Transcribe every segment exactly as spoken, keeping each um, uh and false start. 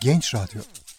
Genç Radyo.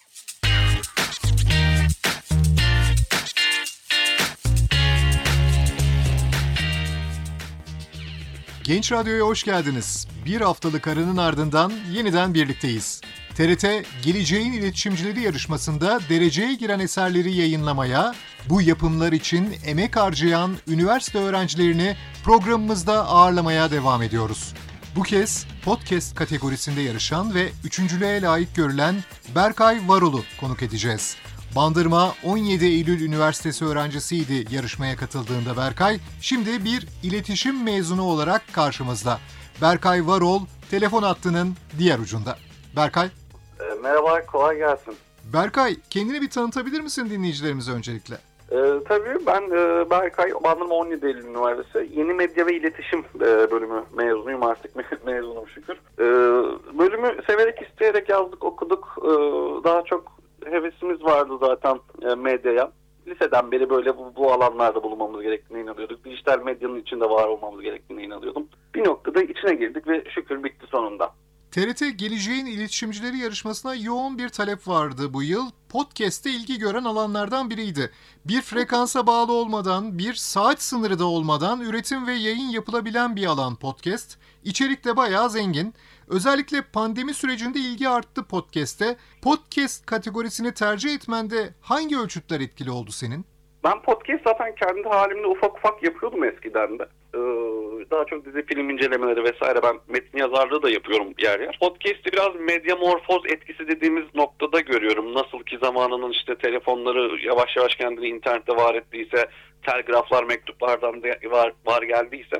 Genç Radyo'ya hoş geldiniz. Bir haftalık aranın ardından yeniden birlikteyiz. T R T, Geleceğin İletişimcileri yarışmasında dereceye giren eserleri yayınlamaya, bu yapımlar için emek harcayan üniversite öğrencilerini programımızda ağırlamaya devam ediyoruz. Bu kez podcast kategorisinde yarışan ve üçüncülüğe layık görülen Berkay Varol'u konuk edeceğiz. Bandırma on yedi Eylül Üniversitesi öğrencisiydi yarışmaya katıldığında Berkay. Şimdi bir iletişim mezunu olarak karşımızda. Berkay Varol telefon hattının diğer ucunda. Berkay. E, merhaba, kolay gelsin. Berkay, kendini bir tanıtabilir misin dinleyicilerimize öncelikle? E, tabii, ben e, Berkay, Bandırma on yedi Eylül Üniversitesi Yeni Medya ve İletişim e, bölümü mezunuyum, artık me- mezunum şükür. E, bölümü severek, isteyerek yazdık, okuduk. E, daha çok hevesimiz vardı zaten e, medyaya. Liseden beri böyle bu, bu alanlarda bulunmamız gerektiğine inanıyorduk. Dijital medyanın içinde var olmamız gerektiğine inanıyordum. Bir noktada içine girdik ve şükür bitti sonunda. T R T Geleceğin İletişimcileri yarışmasına yoğun bir talep vardı bu yıl. Podcast'te ilgi gören alanlardan biriydi. Bir frekansa bağlı olmadan, bir saat sınırı da olmadan üretim ve yayın yapılabilen bir alan podcast. İçerik de bayağı zengin. Özellikle pandemi sürecinde ilgi arttı podcast'te. Podcast kategorisini tercih etmende hangi ölçütler etkili oldu senin? Ben podcast zaten kendi halimde ufak ufak yapıyordum eskiden de. Ee, daha çok dizi film incelemeleri vesaire, ben metin yazarlığı da yapıyorum yer yer. Podcast'i biraz medyamorfoz etkisi dediğimiz noktada görüyorum. Nasıl ki zamanının işte telefonları yavaş yavaş kendini internette var ettiyse, telgraflar mektuplardan da var, var geldiyse,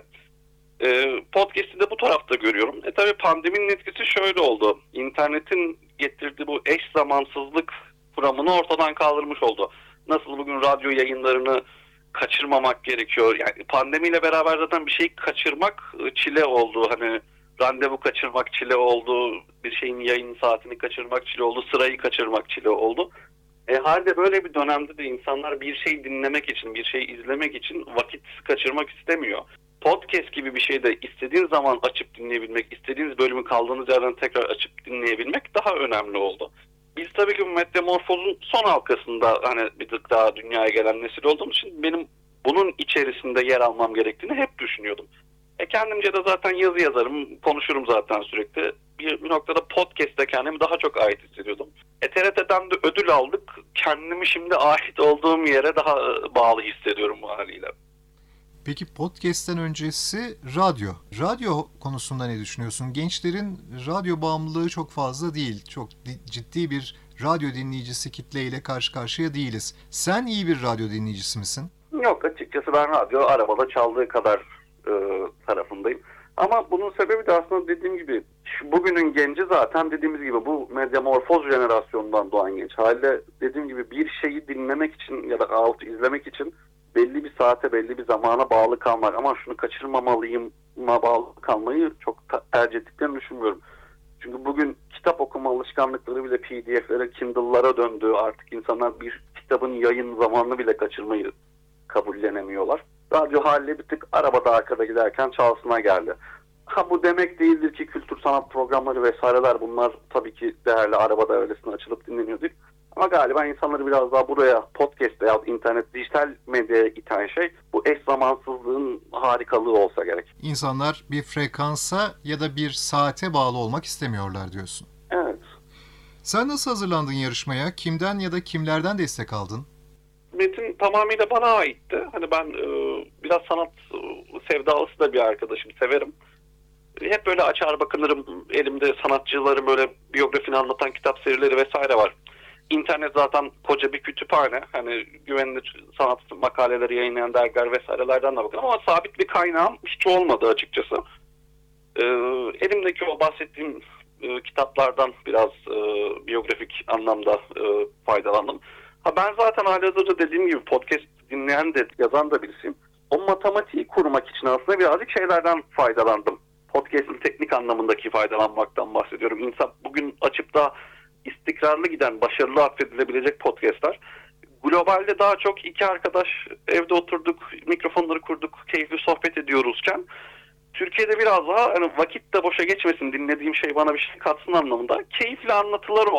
e, podcast'i de bu tarafta görüyorum. E tabii pandeminin etkisi şöyle oldu. İnternetin getirdiği bu eş zamansızlık kuramını ortadan kaldırmış oldu. Nasıl bugün radyo yayınlarını kaçırmamak gerekiyor. Yani pandemiyle beraber zaten bir şeyi kaçırmak çile oldu. Hani randevu kaçırmak çile oldu. Bir şeyin yayın saatini kaçırmak çile oldu. Sırayı kaçırmak çile oldu. E halde böyle bir dönemde de insanlar bir şey dinlemek için, bir şey izlemek için vakit kaçırmak istemiyor. Podcast gibi bir şeyde istediğiniz zaman açıp dinleyebilmek, istediğiniz bölümü kaldığınız yerden tekrar açıp dinleyebilmek daha önemli oldu. Biz tabii ki bu metamorfozun son halkasında hani bir tık daha dünyaya gelen nesil olduğumuz için benim bunun içerisinde yer almam gerektiğini hep düşünüyordum. E kendimce de zaten yazı yazarım, konuşurum zaten sürekli. Bir, bir noktada podcast'te kendimi daha çok ait hissediyordum. E T R T'den de ödül aldık. Kendimi şimdi ait olduğum yere daha bağlı hissediyorum bu haliyle. Peki podcast'ten öncesi radyo. Radyo konusunda ne düşünüyorsun? Gençlerin radyo bağımlılığı çok fazla değil. Çok ciddi bir radyo dinleyicisi kitleyle karşı karşıya değiliz. Sen iyi bir radyo dinleyicisi misin? Yok, açıkçası ben radyo arabada çaldığı kadar e, tarafındayım. Ama bunun sebebi de aslında dediğim gibi şu bugünün genci zaten dediğimiz gibi bu medyamorfoz jenerasyonundan doğan genç. Halde dediğim gibi bir şeyi dinlemek için ya da out izlemek için belli bir saate, belli bir zamana bağlı kalmak, ama şunu kaçırmamalıyım bağlı kalmayı çok tercih ettiklerini düşünmüyorum. Çünkü bugün kitap okuma alışkanlıkları bile P D F'lere, Kindle'lara döndü. Artık insanlar bir kitabın yayın zamanını bile kaçırmayı kabullenemiyorlar. Radyo haliyle bir tık arabada arkada giderken çalsına geldi. Ha bu demek değildir ki kültür sanat programları vesaireler, bunlar tabii ki değerli, arabada öylesine açılıp dinleniyor değil. Ama galiba insanları biraz daha buraya, podcast'e ya internet, dijital medyaya iten şey bu eş zamansızlığın harikalığı olsa gerek. İnsanlar bir frekansa ya da bir saate bağlı olmak istemiyorlar diyorsun. Evet. Sen nasıl hazırlandın yarışmaya? Kimden ya da kimlerden destek aldın? Metin tamamıyla bana aitti. Hani ben e, biraz sanat e, sevdalısı da bir arkadaşım, severim. Hep böyle açar bakınırım, elimde sanatçıların böyle biyografini anlatan kitap serileri vesaire var. İnternet zaten koca bir kütüphane. Hani güvenilir sanat makaleleri yayınlayan dergiler vesairelerden de bakın, ama sabit bir kaynağım hiç olmadı açıkçası. Ee, elimdeki o bahsettiğim e, kitaplardan biraz e, biyografik anlamda e, faydalandım. Ha ben zaten halihazırda dediğim gibi podcast dinleyen de yazan da birisiyim. O matematiği kurmak için aslında birazcık şeylerden faydalandım. Podcast'in teknik anlamındaki faydalanmaktan bahsediyorum. İnsan bugün açıp da istikrarlı giden, başarılı affedilebilecek podcastlar. Globalde daha çok iki arkadaş evde oturduk, mikrofonları kurduk, keyifli sohbet ediyoruzken Türkiye'de biraz daha hani vakit de boşa geçmesin, dinlediğim şey bana bir şey katsın anlamında keyifli anlatıları olan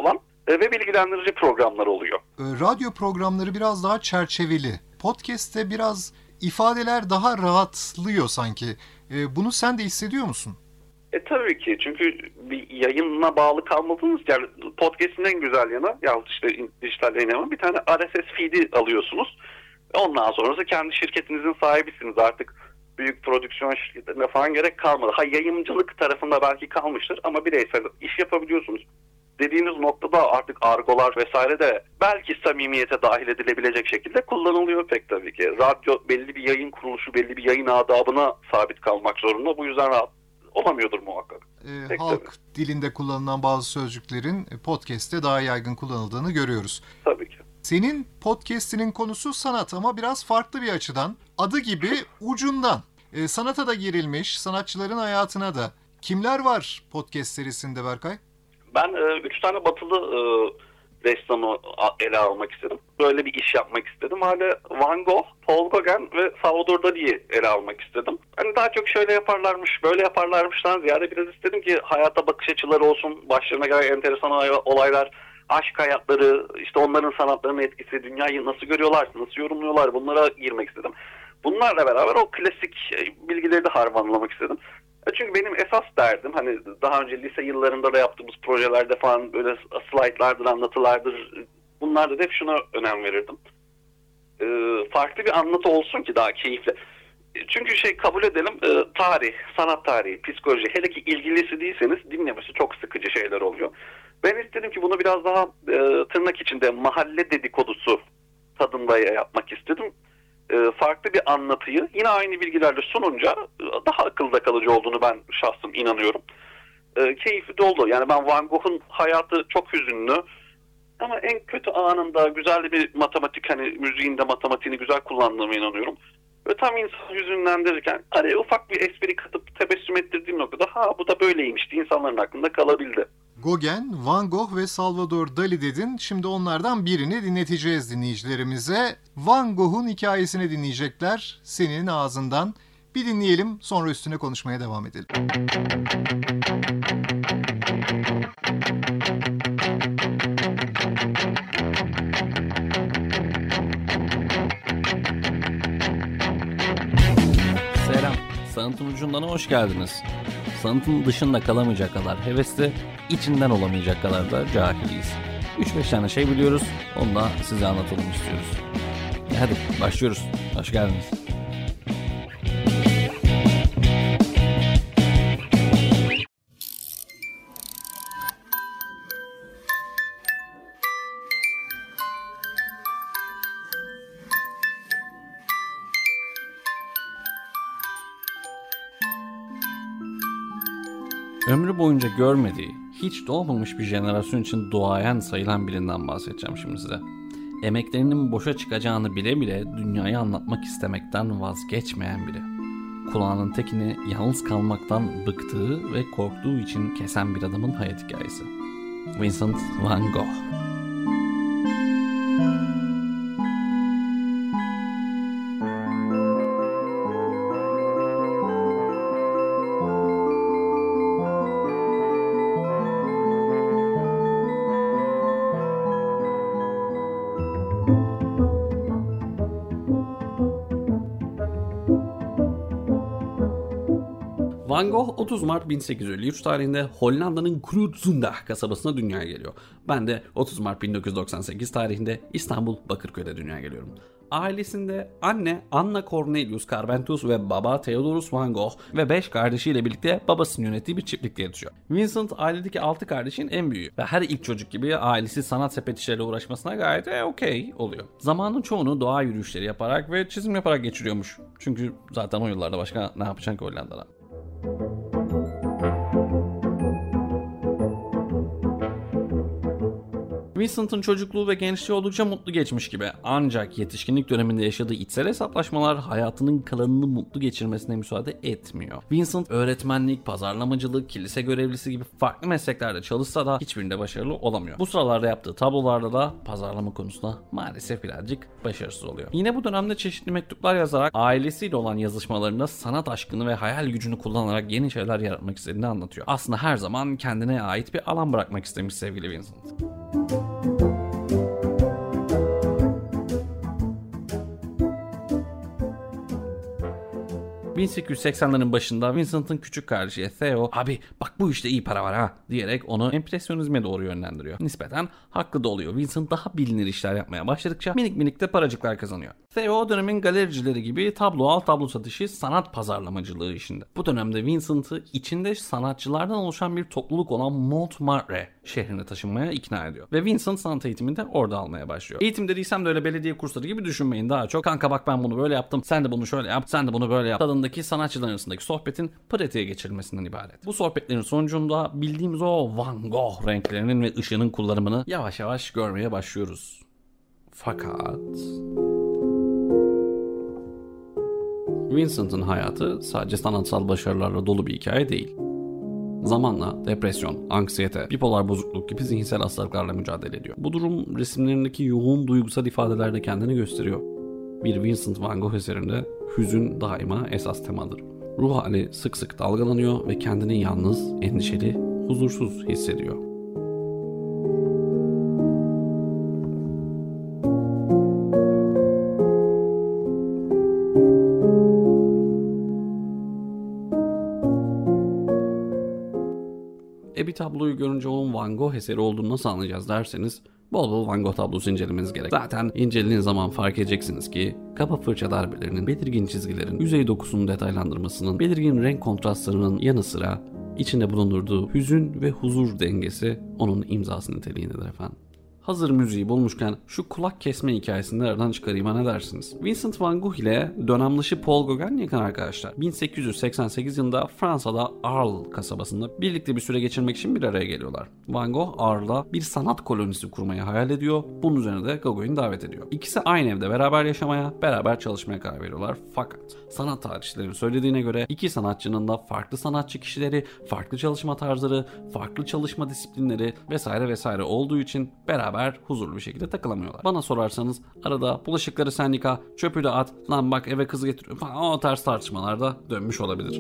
e, ve bilgilendirici programlar oluyor. E, radyo programları biraz daha çerçeveli. Podcast'te biraz ifadeler daha rahatlıyor sanki. E, bunu sen de hissediyor musun? E tabii ki, çünkü bir yayına bağlı kalmadınız. Yani podcast'in en güzel yanı, yahut işte dijital yayın, bir tane R S S feed'i alıyorsunuz. Ondan sonrası kendi şirketinizin sahibisiniz. Artık büyük prodüksiyon şirketlerine falan gerek kalmadı. Ha, yayıncılık tarafında belki kalmıştır ama bireysel iş yapabiliyorsunuz. Dediğiniz noktada artık argolar vesaire de belki samimiyete dahil edilebilecek şekilde kullanılıyor pek tabii ki. Radyo belli bir yayın kuruluşu, belli bir yayın adabına sabit kalmak zorunda. Bu yüzden rahat olamıyordur muhakkak. E, halk tabii. dilinde kullanılan bazı sözcüklerin podcast'te daha yaygın kullanıldığını görüyoruz. Tabii ki. Senin podcast'inin konusu sanat ama biraz farklı bir açıdan. Adı gibi ucundan. E, sanata da girilmiş, sanatçıların hayatına da. Kimler var podcast serisinde Berkay? Ben e, üç tane batılı e, ressamı ele almak istedim. Böyle bir iş yapmak istedim. Hala Van Gogh, Paul Gauguin ve Salvador Dali'yi ele almak istedim. Hani daha çok şöyle yaparlarmış, böyle yaparlarmıştan ziyade biraz istedim ki hayata bakış açıları olsun, başlarına gelen enteresan olaylar, aşk hayatları, işte onların sanatlarının etkisi, dünyayı nasıl görüyorlar, nasıl yorumluyorlar, bunlara girmek istedim. Bunlarla beraber o klasik bilgileri de harmanlamak istedim. Çünkü benim esas derdim, hani daha önce lise yıllarında da yaptığımız projelerde falan böyle slaytlardır, anlatılardır, bunlarda da hep şuna önem verirdim. Ee, farklı bir anlatı olsun ki daha keyifli. Çünkü şey kabul edelim, e, tarih, sanat tarihi, psikoloji, hele ki ilgilisi değilseniz dinlemesi çok sıkıcı şeyler oluyor. Ben istedim ki bunu biraz daha e, tırnak içinde mahalle dedikodusu tadında yapmak istedim. E, farklı bir anlatıyı yine aynı bilgilerle sununca daha akılda kalıcı olduğunu ben şahsım inanıyorum. E, keyifli de oldu. Yani ben Van Gogh'un hayatı çok hüzünlü ama en kötü anında güzel bir matematik, hani müziğin de matematiğini güzel kullandığıma inanıyorum. Ve tam insan hüzünlendirirken araya ufak bir espri katıp tebessüm ettirdiğim noktada ha bu da böyleymişti, insanların aklında kalabildi. Gauguin, Van Gogh ve Salvador Dali dedin. Şimdi onlardan birini dinleteceğiz dinleyicilerimize. Van Gogh'un hikayesini dinleyecekler senin ağzından. Bir dinleyelim, sonra üstüne konuşmaya devam edelim. Selam, sanatın ucundan hoş geldiniz. Sanatın dışında kalamayacak kadar hevesli, içinden olamayacak kadar da cahiliyiz. üç beş tane şey biliyoruz, onu da size anlatalım istiyoruz. E hadi başlıyoruz, hoş geldiniz. Ömrü boyunca görmediği, hiç doğmamış bir jenerasyon için duayen sayılan birinden bahsedeceğim şimdi size. Emeklerinin boşa çıkacağını bile bile dünyayı anlatmak istemekten vazgeçmeyen biri. Kulağının tekini yalnız kalmaktan bıktığı ve korktuğu için kesen bir adamın hayat hikayesi. Vincent van Gogh. Van Gogh otuz Mart bin sekiz yüz elli üç tarihinde Hollanda'nın Kroonsundag kasabasına dünyaya geliyor. Ben de otuz Mart bin dokuz yüz doksan sekiz tarihinde İstanbul Bakırköy'de dünyaya geliyorum. Ailesinde anne Anna Cornelius Carbentus ve baba Theodorus van Gogh ve beş kardeşiyle birlikte babasının yönettiği bir çiftlikte yetişiyor. Vincent ailedeki altı kardeşin en büyüğü ve her ilk çocuk gibi ailesi sanat sepet işleriyle uğraşmasına gayet e, okey oluyor. Zamanın çoğunu doğa yürüyüşleri yaparak ve çizim yaparak geçiriyormuş. Çünkü zaten o yıllarda başka ne yapacaksın ki Hollanda'da? Vincent'ın çocukluğu ve gençliği oldukça mutlu geçmiş gibi. Ancak yetişkinlik döneminde yaşadığı içsel hesaplaşmalar hayatının kalanını mutlu geçirmesine müsaade etmiyor. Vincent öğretmenlik, pazarlamacılık, kilise görevlisi gibi farklı mesleklerde çalışsa da hiçbirinde başarılı olamıyor. Bu sıralarda yaptığı tablolarda da pazarlama konusunda maalesef birazcık başarısız oluyor. Yine bu dönemde çeşitli mektuplar yazarak ailesiyle olan yazışmalarında sanat aşkını ve hayal gücünü kullanarak yeni şeyler yaratmak istediğini anlatıyor. Aslında her zaman kendine ait bir alan bırakmak istemiş sevgili Vincent. bin sekiz yüz seksenlerin başında Vincent'ın küçük kardeşi Theo, abi bak bu işte iyi para var ha diyerek onu empresyonizme doğru yönlendiriyor. Nispeten haklı da oluyor. Vincent daha bilinir işler yapmaya başladıkça minik minik de paracıklar kazanıyor. Theo o dönemin galericileri gibi tablo al tablo satışı, sanat pazarlamacılığı işinde. Bu dönemde Vincent'ı içinde sanatçılardan oluşan bir topluluk olan Montmartre şehrine taşınmaya ikna ediyor. Ve Vincent sanat eğitimini de orada almaya başlıyor. Eğitim dediysem de öyle belediye kursları gibi düşünmeyin, daha çok kanka bak ben bunu böyle yaptım, sen de bunu şöyle yap, sen de bunu böyle yap tadındaki sanatçılar arasındaki sohbetin pratiğe geçirilmesinden ibaret. Bu sohbetlerin sonucunda bildiğimiz o Van Gogh renklerinin ve ışığının kullanımını yavaş yavaş görmeye başlıyoruz. Fakat Vincent'ın hayatı sadece sanatsal başarılarla dolu bir hikaye değil. Zamanla depresyon, anksiyete, bipolar bozukluk gibi zihinsel hastalıklarla mücadele ediyor. Bu durum resimlerindeki yoğun duygusal ifadelerde kendini gösteriyor. Bir Vincent van Gogh eserinde hüzün daima esas temadır. Ruh hali sık sık dalgalanıyor ve kendini yalnız, endişeli, huzursuz hissediyor. E bir tabloyu görünce onun Van Gogh eseri olduğunu nasıl anlayacağız derseniz bol bol Van Gogh tablosu incelemeniz gerek. Zaten incelediğiniz zaman fark edeceksiniz ki kaba fırça darbelerinin, belirgin çizgilerin, yüzey dokusunun detaylandırmasının, belirgin renk kontrastlarının yanı sıra içinde bulundurduğu hüzün ve huzur dengesi onun imzası niteliğindedir efendim. Hazır müziği bulmuşken şu kulak kesme hikayesini nereden çıkarayım ne dersiniz? Vincent van Gogh ile dönemdaşı Paul Gauguin yakın arkadaşlar. bin sekiz yüz seksen sekiz yılında Fransa'da Arles kasabasında birlikte bir süre geçirmek için bir araya geliyorlar. Van Gogh Arles'da bir sanat kolonisi kurmayı hayal ediyor. Bunun üzerine de Gauguin'i davet ediyor. İkisi aynı evde beraber yaşamaya, beraber çalışmaya karar veriyorlar. Fakat sanat tarihçilerin söylediğine göre iki sanatçının da farklı sanatçı kişileri, farklı çalışma tarzları, farklı çalışma disiplinleri vesaire vesaire olduğu için beraber huzurlu bir şekilde takılamıyorlar. Bana sorarsanız arada bulaşıkları sen yıka, çöpü de at, lan bak eve kızı getiriyor falan o tarz tartışmalarda dönmüş olabilir.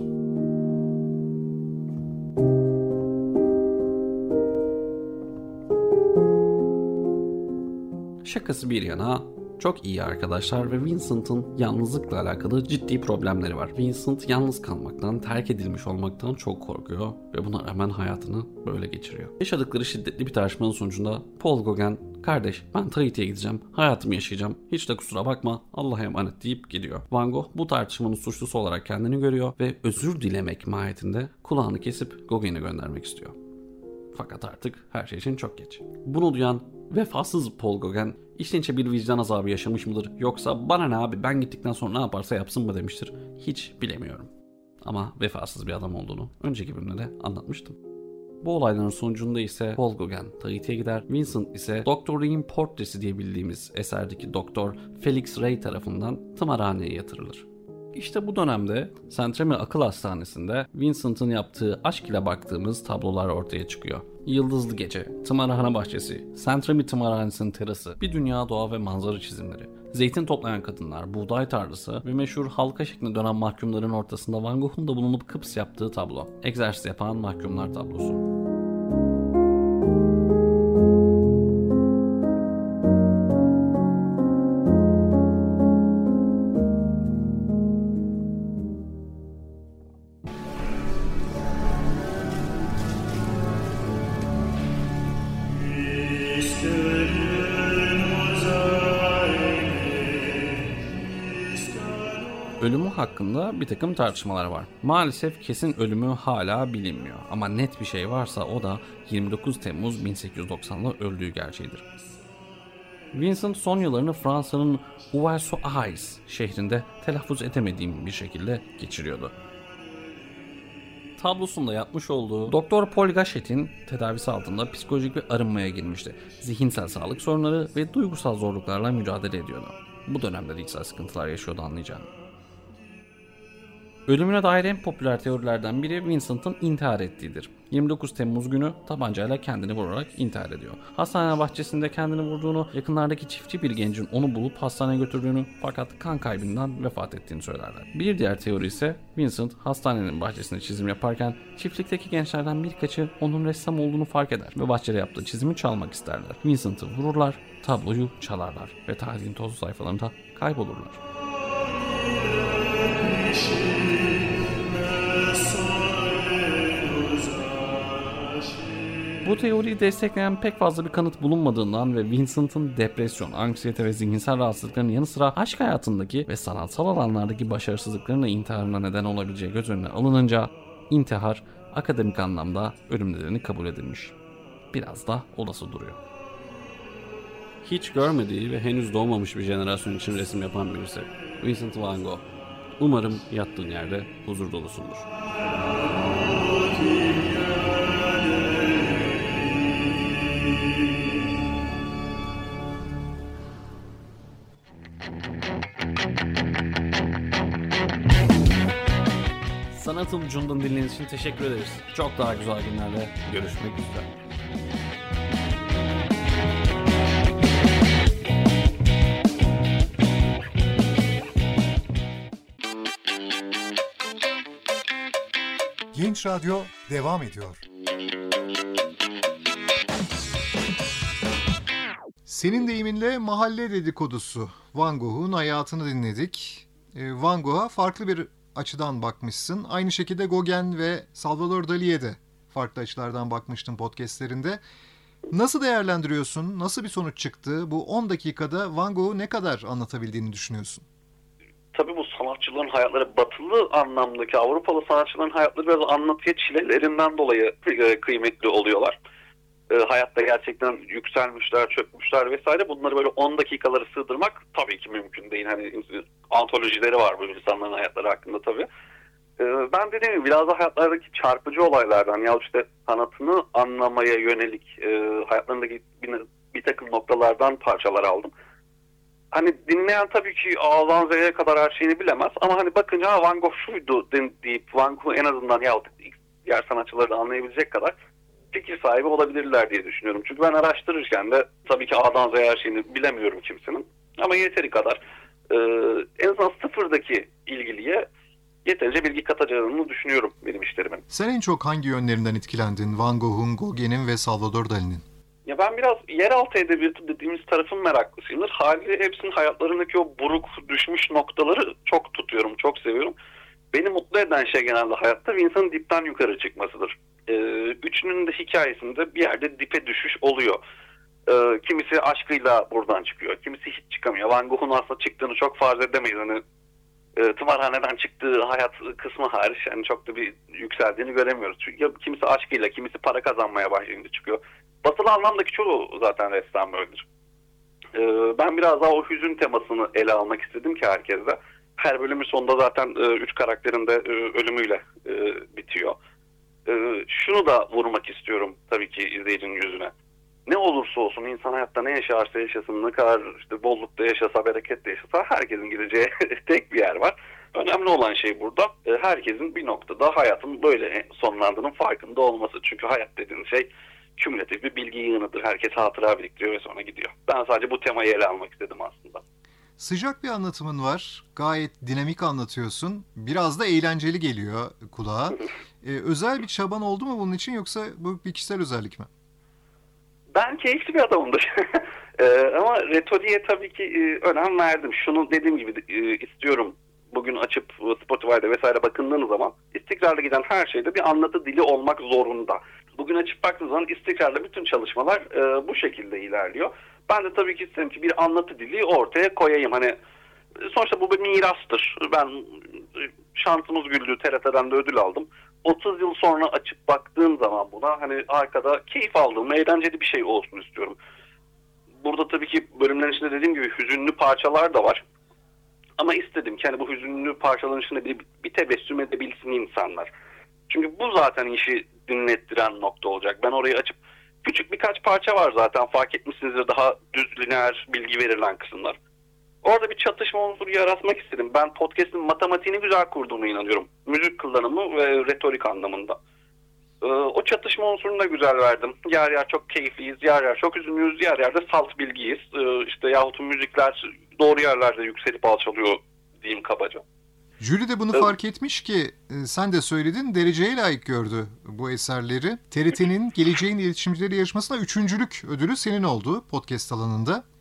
Şakası bir yana çok iyi arkadaşlar ve Vincent'ın yalnızlıkla alakalı ciddi problemleri var. Vincent yalnız kalmaktan, terk edilmiş olmaktan çok korkuyor ve buna rağmen hayatını böyle geçiriyor. Yaşadıkları şiddetli bir tartışmanın sonucunda Paul Gauguin, kardeş ben Tahiti'ye gideceğim, hayatımı yaşayacağım, hiç de kusura bakma, Allah'a emanet deyip gidiyor. Van Gogh bu tartışmanın suçlusu olarak kendini görüyor ve özür dilemek mahiyetinde kulağını kesip Gauguin'e göndermek istiyor. Fakat artık her şey için çok geç. Bunu duyan vefasız Paul Gauguin içten içe bir vicdan azabı yaşamış mıdır yoksa bana ne abi ben gittikten sonra ne yaparsa yapsın mı demiştir, hiç bilemiyorum. Ama vefasız bir adam olduğunu önceki bölümde de anlatmıştım. Bu olayların sonucunda ise Paul Gauguin Tahiti'ye gider, Vincent ise Doktor Ray'in portresi diye bildiğimiz eserdeki Doktor Felix Ray tarafından tımarhaneye yatırılır. İşte bu dönemde Saint-Remy Akıl Hastanesi'nde Vincent'ın yaptığı aşk ile baktığımız tablolar ortaya çıkıyor. Yıldızlı Gece, Tımarhane Bahçesi, Saint-Remy Tımarhanesi'nin terası, bir dünya doğa ve manzara çizimleri, zeytin toplayan kadınlar, buğday tarlası ve meşhur halka şeklinde dönen mahkumların ortasında Van Gogh'un da bulunup kıps yaptığı tablo. Egzersiz yapan mahkumlar tablosu. Ölümü hakkında bir takım tartışmalar var. Maalesef kesin ölümü hala bilinmiyor. Ama net bir şey varsa o da yirmi dokuz Temmuz bin sekiz yüz doksan'da öldüğü gerçeğidir. Vincent son yıllarını Fransa'nın Ouessant şehrinde telaffuz edemediğim bir şekilde geçiriyordu. Tablosunda yapmış olduğu Doktor Paul Gachet'in tedavisi altında psikolojik bir arınmaya girmişti. Zihinsel sağlık sorunları ve duygusal zorluklarla mücadele ediyordu. Bu dönemde de içsel sıkıntılar yaşıyordu anlayacağım. Ölümüne dair en popüler teorilerden biri Vincent'ın intihar ettiğidir. yirmi dokuz Temmuz günü tabancayla kendini vurarak intihar ediyor. Hastane bahçesinde kendini vurduğunu, yakınlardaki çiftçi bir gencin onu bulup hastaneye götürdüğünü fakat kan kaybından vefat ettiğini söylerler. Bir diğer teori ise Vincent hastanenin bahçesinde çizim yaparken çiftlikteki gençlerden birkaçı onun ressam olduğunu fark eder ve bahçede yaptığı çizimi çalmak isterler. Vincent'ı vururlar, tabloyu çalarlar ve tarihin tozlu sayfalarında kaybolurlar. Bu teoriyi destekleyen pek fazla bir kanıt bulunmadığından ve Vincent'ın depresyon, anksiyete ve zihinsel rahatsızlıklarının yanı sıra aşk hayatındaki ve sanatsal alanlardaki başarısızlıklarına intiharına neden olabileceği göz önüne alınınca intihar akademik anlamda ölüm nedeni kabul edilmiş. Biraz da olası duruyor. Hiç görmediği ve henüz doğmamış bir jenerasyon için resim yapan birisi. Vincent van Gogh. Umarım yattığın yerde huzur dolusundur. Sanatın ucundan dinlediğiniz için teşekkür ederiz. Çok daha güzel günlerle görüşmek üzere. Genç Radyo devam ediyor. Senin deyiminle mahalle dedikodusu. Van Gogh'un hayatını dinledik. Van Gogh'a farklı bir açıdan bakmışsın. Aynı şekilde Gauguin ve Salvador Dali'ye de farklı açılardan bakmıştın podcastlerinde. Nasıl değerlendiriyorsun? Nasıl bir sonuç çıktı? Bu on dakikada Van Gogh'u ne kadar anlatabildiğini düşünüyorsun? Tabii bu sanatçıların hayatları, batılı anlamdaki Avrupalı sanatçıların hayatları biraz anlatıya çilelerinden dolayı kıymetli oluyorlar. E, hayatta gerçekten yükselmişler, çökmüşler vesaire. Bunları böyle on dakikaları sığdırmak tabii ki mümkün değil. Hani antolojileri var bu insanların hayatları hakkında tabii. E, ben dediğim gibi biraz da hayatlardaki çarpıcı olaylardan ya işte sanatını anlamaya yönelik e, hayatlarındaki bir, bir takım noktalardan parçalar aldım. Hani dinleyen tabii ki A'dan Z'ye kadar her şeyini bilemez ama hani bakınca ha, Van Gogh şuydu deyip Van Gogh en azından ya diğer sanatçıları da anlayabilecek kadar fikir sahibi olabilirler diye düşünüyorum. Çünkü ben araştırırken de tabii ki A'dan Z'ye her şeyini bilemiyorum kimsenin. Ama yeteri kadar e, en azından sıfırdaki ilgiliye yeterince bilgi katacağını düşünüyorum benim işlerimin. Sen en çok hangi yönlerinden etkilendin? Van Gogh'un, Gauguin'in ve Salvador Dali'nin? Ya ben biraz yeraltı edebiyatı dediğimiz tarafın meraklısıyımdır. Haliyle hepsinin hayatlarındaki o buruk düşmüş noktaları çok tutuyorum, çok seviyorum. Beni mutlu eden şey genelde hayatta bir insanın dipten yukarı çıkmasıdır. Ee, üçünün de hikayesinde bir yerde dipe düşüş oluyor. Ee, kimisi aşkıyla buradan çıkıyor, kimisi hiç çıkamıyor. Van Gogh'un aslında çıktığını çok farz edemeyiz. Hani e, tımarhaneden çıktığı hayat kısmı hariç yani çok da bir yükseldiğini göremiyoruz. Çünkü ya, kimisi aşkıyla, kimisi para kazanmaya başlayınca çıkıyor. Batılı anlamdaki çoğu zaten ressam böyledir. Ee, ben biraz daha o hüzün temasını ele almak istedim ki herkese. Her bölümün sonunda zaten e, üç karakterin de e, ölümüyle e, bitiyor. E, şunu da vurmak istiyorum tabii ki izleyicinin yüzüne. Ne olursa olsun insan hayatta ne yaşarsa yaşasın, ne kadar işte bollukta yaşasa, bereketle yaşasa herkesin gideceği tek bir yer var. Önemli olan şey burada e, herkesin bir noktada hayatın böyle sonlandığının farkında olması. Çünkü hayat dediğin şey kümülatif bir bilgi yığınıdır. Herkes hatıra biriktiriyor ve sonra gidiyor. Ben sadece bu temayı ele almak istedim aslında. Sıcak bir anlatımın var. Gayet dinamik anlatıyorsun. Biraz da eğlenceli geliyor kulağa. ee, özel bir çaban oldu mu bunun için yoksa bu bir kişisel özellik mi? Ben keyifli bir adamımdır. ee, ama retoriğe tabii ki e, önem verdim. Şunu dediğim gibi e, istiyorum. Bugün açıp Spotify'da vesaire bakındığınız zaman istikrarlı giden her şeyde bir anlatı dili olmak zorunda. Bugün açıp baktığınız zaman istikrarlı bütün çalışmalar e, bu şekilde ilerliyor. Ben de tabii ki istedim ki bir anlatı dili ortaya koyayım. Hani sonuçta bu bir mirastır. Ben şansımız güldü, T R T'den de ödül aldım. otuz yıl sonra açıp baktığım zaman buna hani arkada keyif aldığım, eğlenceli bir şey olsun istiyorum. Burada tabii ki bölümlerin içinde dediğim gibi hüzünlü parçalar da var. Ama istedim ki hani bu hüzünlü parçaların içinde bir, bir tebessüm edebilsin insanlar. Çünkü bu zaten işi dinlettiren nokta olacak. Ben orayı açıp küçük birkaç parça var zaten fark etmişsinizdir daha düz lineer bilgi verilen kısımlar. Orada bir çatışma unsuru yaratmak istedim. Ben podcast'in matematiğini güzel kurduğunu inanıyorum. Müzik kullanımı ve retorik anlamında. Ee, o çatışma unsurunu da güzel verdim. Yer yer çok keyifliyiz, yer yer çok üzümlüyüz, yer yerde salt bilgiyiz. Ee, işte yahut müzikler doğru yerlerde yükselip alçalıyor diyeyim kabaca. Jüri de bunu evet. fark etmiş ki sen de söyledin dereceye layık gördü bu eserleri. T R T'nin Geleceğin İletişimcileri yarışmasında üçüncülük ödülü senin oldu podcast alanında.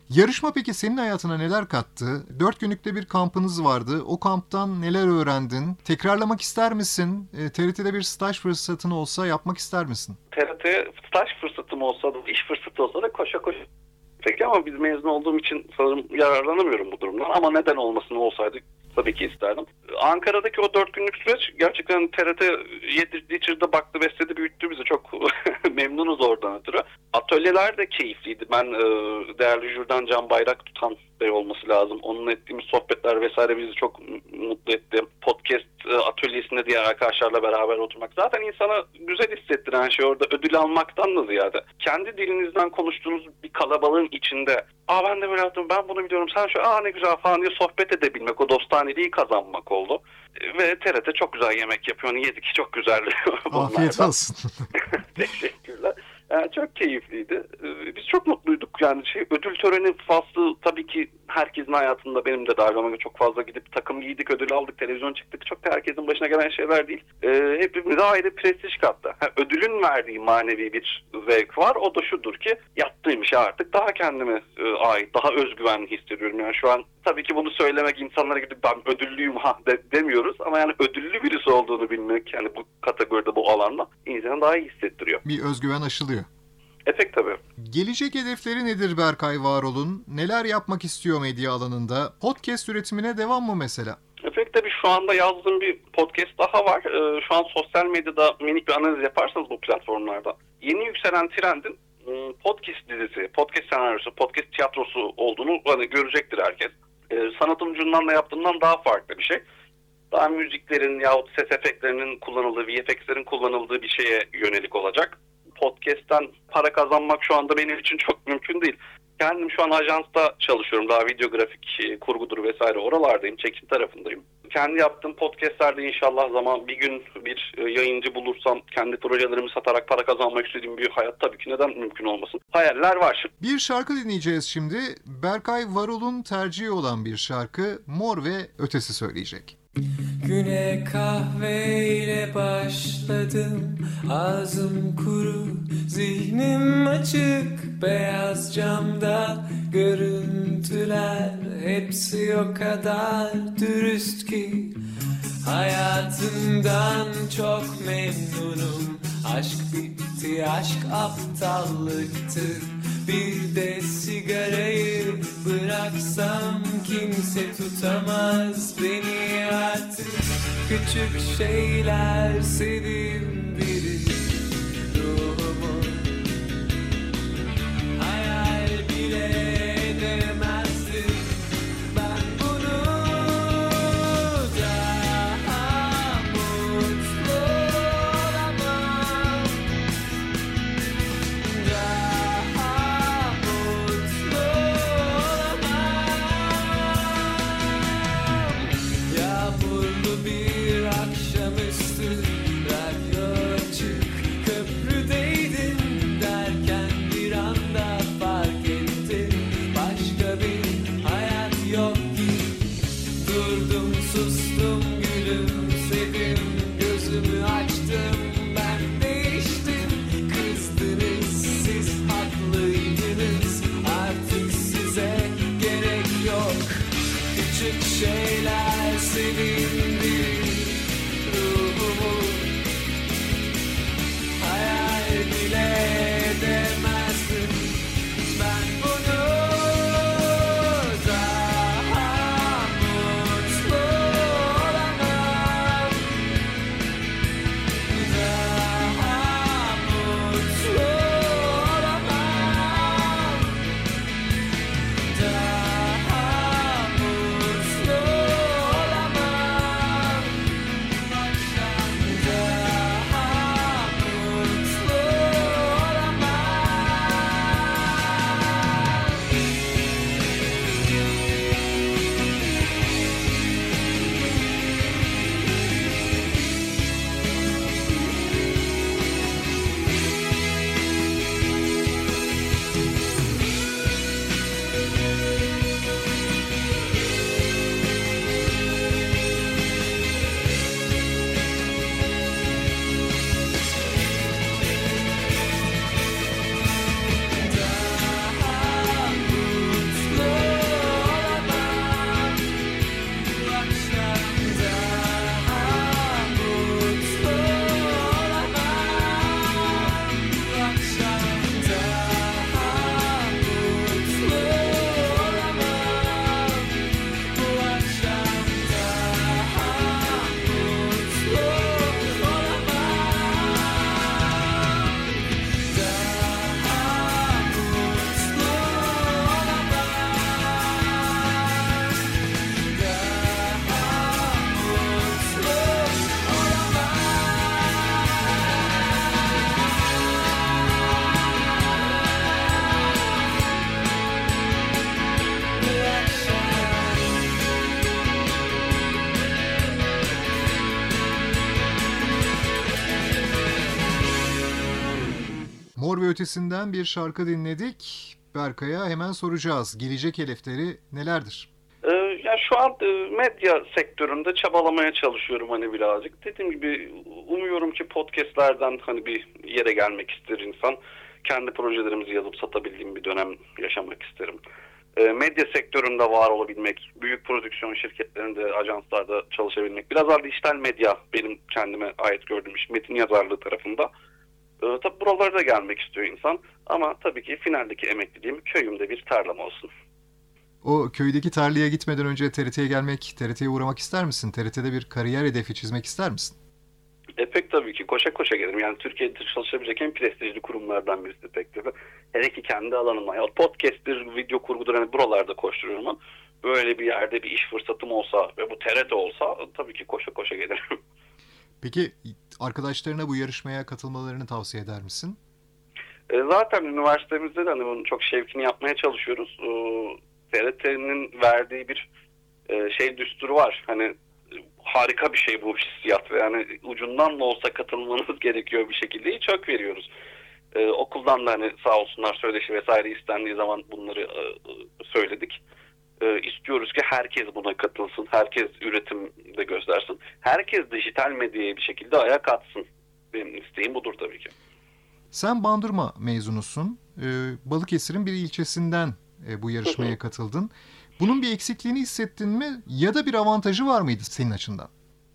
Yarışma peki senin hayatına neler kattı? Dört günlükte bir kampınız vardı. O kamptan neler öğrendin? Tekrarlamak ister misin? E, T R T'de bir staj fırsatın olsa yapmak ister misin? T R T staj fırsatım olsa da, iş fırsatı olsa da koşa koşa. Peki ama biz mezun olduğum için sanırım yararlanamıyorum bu durumdan. Ama neden olmasın, olsaydı tabii ki isterdim. Ankara'daki o dört günlük süreç gerçekten T R T yedirdi, içirdi, baktı, besledi, büyüttü bizi. Çok memnunuz oradan ötürü. Atölyeler de keyifliydi. Ben e, değerli jürden Can Bayrak Tutan Bey olması lazım. Onunla ettiğimiz sohbetler vesaire bizi çok mutlu etti. Podcast e, atölyesinde diğer arkadaşlarla beraber oturmak. Zaten insana güzel hissettiren şey orada ödül almaktan da ziyade. Kendi dilinizden konuştuğunuz bir kalabalığın içinde, aa ben de böyle yaptım, ben bunu biliyorum, sen şu aa ne güzel falan diye sohbet edebilmek, o dostaneliği kazanmak oldu. Ve T R T çok güzel yemek yapıyor. Onu yedik, çok güzeldi. Afiyet olsun. Teşekkürler. Yani çok keyifliydi. Biz çok mutluyduk. Yani şey, ödül töreni faslı tabii ki herkesin hayatında, benim de dahil olmak üzere, çok fazla gidip takım giydik, ödül aldık, televizyon çıktık. Çok da herkesin başına gelen şeyler değil. Ee, hepimize ayrı prestij kattı. Ha, ödülün verdiği manevi bir zevk var. O da şudur ki yaptığım işe artık daha kendime e, ait, daha özgüvenli hissediyorum. Yani şu an tabii ki bunu söylemek, insanlara gidip ben ödüllüyüm ha de, demiyoruz ama yani ödüllü birisi olduğunu bilmek, yani bu kategoride, bu alanda insanı daha iyi hissettiriyor. Bir özgüven aşılıyor. Evet tabii. Gelecek hedefleri nedir Berkay Varol'un? Neler yapmak istiyor medya alanında? Podcast üretimine devam mı mesela? Evet tabii, şu anda yazdığım bir podcast daha var. Ee, şu an sosyal medyada minik bir analiz yaparsanız bu platformlarda, yeni yükselen trendin podcast dizisi, podcast senaryosu, podcast tiyatrosu olduğunu hani görecektir herkes. Ee, sanatım ucundan da yaptığımdan daha farklı bir şey. Daha müziklerin yahut ses efektlerinin kullanıldığı, V F X'lerin kullanıldığı bir şeye yönelik olacak. Podcast'ten para kazanmak şu anda benim için çok mümkün değil. Kendim şu an ajansta çalışıyorum. Daha videografik, kurgudur vesaire, oralardayım. Çekim tarafındayım. Kendi yaptığım podcastlerde inşallah zaman bir gün bir yayıncı bulursam, kendi projelerimi satarak para kazanmak istediğim bir hayat tabii ki neden mümkün olmasın. Hayaller var. Bir şarkı dinleyeceğiz şimdi. Berkay Varol'un tercihi olan bir şarkı, Mor ve Ötesi söyleyecek. Güne kahveyle başladım, ağzım kuru, zihnim açık, beyaz camda görüntüler, hepsi o kadar dürüst ki hayatımdan çok memnunum. Aşk bitti, aşk aptallıktı. Bir de sigarayı bıraksam kimse tutamaz beni artık. Küçük şeyler sevindirir ruhumu. Hayal bile edemezdim ben bunu. Daha mutlu olamam. Daha mutlu olamam. Yağmurlu bir akşamüstü, radyo açık, köprüdeyim. Mor ve Ötesi'nden bir şarkı dinledik. Berkay'a hemen soracağız. Gelecek hedefleri nelerdir? Ee, ya şu an e, medya sektöründe çabalamaya çalışıyorum hani birazcık. Dediğim gibi umuyorum ki podcastlerden hani bir yere gelmek ister insan. Kendi projelerimizi yazıp satabildiğim bir dönem yaşamak isterim. E, medya sektöründe var olabilmek, büyük prodüksiyon şirketlerinde, ajanslarda çalışabilmek. Biraz daha dijital medya benim kendime ait gördüğüm iş, metin yazarlığı tarafında. E, tabii buralara da gelmek istiyor insan. Ama tabii ki finaldeki emekliliğim köyümde bir tarlam olsun. O köydeki tarlaya gitmeden önce T R T'ye gelmek, T R T'ye uğramak ister misin? T R T'de bir kariyer hedefi çizmek ister misin? E pek tabii ki koşa koşa gelirim. Yani Türkiye'de çalışabilecek en prestijli kurumlardan birisi pek tabii. Hele ki kendi alanımda. Ya podcast'tir, video kurgudur hani buralarda koşturuyorum ama böyle bir yerde bir iş fırsatım olsa ve bu T R T olsa tabii ki koşa koşa gelirim. Peki arkadaşlarına bu yarışmaya katılmalarını tavsiye eder misin? E zaten üniversitemizde de hani bunun çok şevkini yapmaya çalışıyoruz. E, T R T'nin verdiği bir e, şey düsturu var. Hani harika bir şey bu hissiyat ve yani ucundan da olsa katılmanız gerekiyor bir şekilde. Hiç hak veriyoruz. Ee, okuldan da hani sağ olsunlar söyleşi vesaire istendiği zaman bunları e, söyledik. E, istiyoruz ki herkes buna katılsın. Herkes üretimde göstersin. Herkes dijital medyaya bir şekilde ayak atsın. Benim isteğim budur tabii ki. Sen Bandırma mezunusun. Ee, Balıkesir'in bir ilçesinden e, bu yarışmaya katıldın. Bunun bir eksikliğini hissettin mi ya da bir avantajı var mıydı senin açından?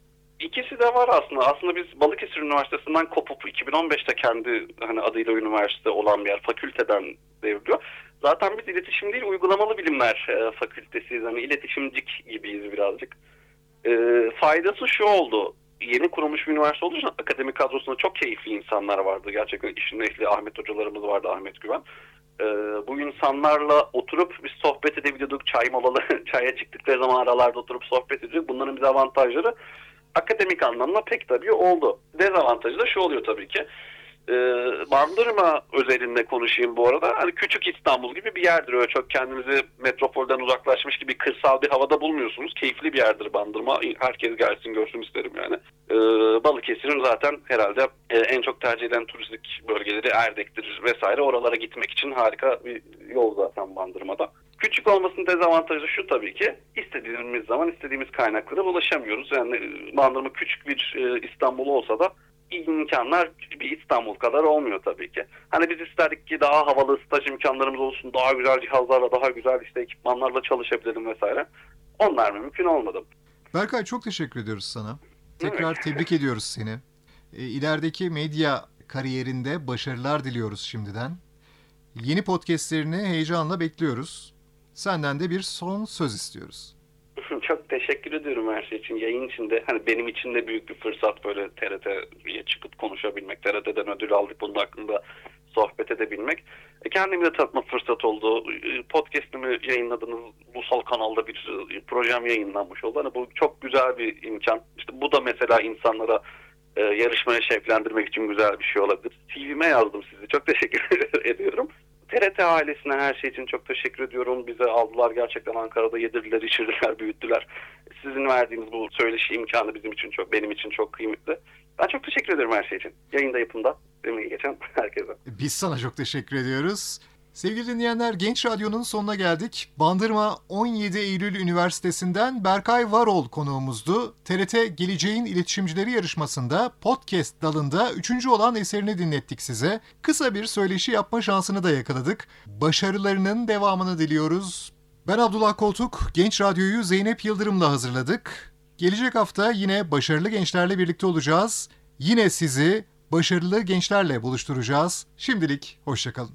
İkisi de var aslında. Aslında biz Balıkesir Üniversitesi'nden kopup iki bin on beşte kendi hani adıyla üniversite olan bir yer fakülteden devriliyor. Zaten biz iletişim değil uygulamalı bilimler e, fakültesiyiz. Hani iletişimcik gibiyiz birazcık. E, faydası şu oldu. Yeni kurulmuş bir üniversite olduğu için akademik kadrosunda çok keyifli insanlar vardı. Gerçekten işin ehli Ahmet hocalarımız vardı, Ahmet Güven. Ee, bu insanlarla oturup biz sohbet edebiliyorduk. Çay molalı, çaya çıktıkları zaman aralarda oturup sohbet ediyorduk. Bunların bize avantajları akademik anlamda pek tabii oldu. Dezavantajı da şu oluyor tabii ki. Ee, Bandırma özelinde konuşayım bu arada. Hani küçük İstanbul gibi bir yerdir. Öyle çok kendinizi metropolden uzaklaşmış gibi kırsal bir havada bulmuyorsunuz. Keyifli bir yerdir Bandırma. Herkes gelsin görsün isterim yani. Ee, Balıkesir'in zaten herhalde e, en çok tercih edilen turistik bölgeleri Erdek'tir vesaire. Oralara gitmek için harika bir yol zaten Bandırma'da. Küçük olmasının dezavantajı şu tabii ki. İstediğimiz zaman istediğimiz kaynaklara ulaşamıyoruz. Yani Bandırma küçük bir e, İstanbul olsa da imkanlar bir İstanbul kadar olmuyor tabii ki. Hani biz isterdik ki daha havalı staj imkanlarımız olsun, daha güzel cihazlarla, daha güzel işte ekipmanlarla çalışabilirim vesaire. Onlar mümkün olmadı. Berkay çok teşekkür ediyoruz sana. Tekrar Evet. tebrik ediyoruz seni. E, ilerideki medya kariyerinde başarılar diliyoruz şimdiden. Yeni podcastlerini heyecanla bekliyoruz. Senden de bir son söz istiyoruz. Çok teşekkür ediyorum her şey için. Yayın için de hani benim için de büyük bir fırsat böyle T R T'ye çıkıp konuşabilmek. T R T'den ödül aldık, bunun hakkında sohbet edebilmek. E, kendimi de tanıtma fırsat oldu. Podcast'imi yayınladığınız ulusal kanalda bir projem yayınlanmış oldu. Hani bu çok güzel bir imkan. İşte bu da mesela insanlara e, yarışmaya şevklendirmek için güzel bir şey olabilir. C V'me yazdım sizi. Çok teşekkür ediyorum. T R T ailesine her şey için çok teşekkür ediyorum. Bize aldılar gerçekten, Ankara'da yedirdiler, içirdiler, büyüttüler. Sizin verdiğiniz bu söyleşi imkanı bizim için çok, benim için çok kıymetli. Ben çok teşekkür ederim her şey için. Yayında, yapımda, emeği geçen herkese. Biz sana çok teşekkür ediyoruz. Sevgili dinleyenler, Genç Radyo'nun sonuna geldik. Bandırma on yedi Eylül Üniversitesi'nden Berkay Varol konuğumuzdu. T R T Geleceğin İletişimcileri yarışmasında podcast dalında üçüncü olan eserini dinlettik size. Kısa bir söyleşi yapma şansını da yakaladık. Başarılarının devamını diliyoruz. Ben Abdullah Koltuk, Genç Radyo'yu Zeynep Yıldırım'la hazırladık. Gelecek hafta yine başarılı gençlerle birlikte olacağız. Yine sizi başarılı gençlerle buluşturacağız. Şimdilik hoşçakalın.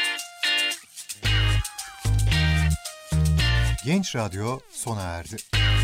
Genç Radyo sona erdi.